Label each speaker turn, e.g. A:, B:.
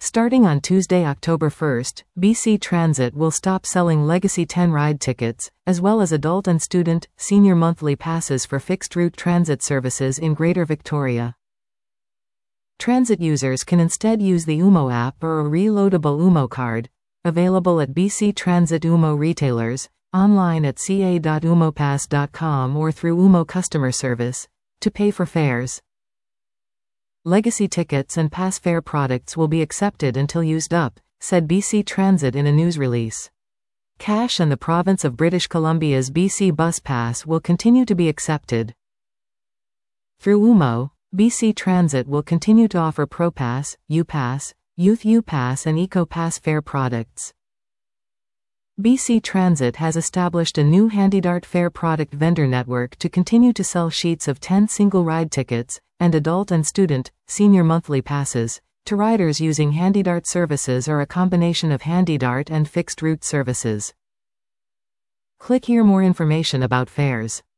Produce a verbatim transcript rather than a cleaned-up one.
A: Starting on Tuesday, October first, B C Transit will stop selling Legacy ten ride tickets, as well as adult and student, senior monthly passes for fixed-route transit services in Greater Victoria. Transit users can instead use the UMO app or a reloadable UMO card, available at B C Transit UMO retailers, online at c a dot umopass dot com or through UMO customer service, to pay for fares. Legacy tickets and pass fare products will be accepted until used up, said B C Transit in a news release. Cash and the province of British Columbia's B C Bus Pass will continue to be accepted. Through UMO, B C Transit will continue to offer ProPass, UPass, Youth UPass and EcoPass fare products. B C Transit has established a new HandyDart fare product vendor network to continue to sell sheets of ten single ride tickets and adult and student, senior monthly passes to riders using HandyDart services or a combination of HandyDart and fixed route services. Click here more information about fares.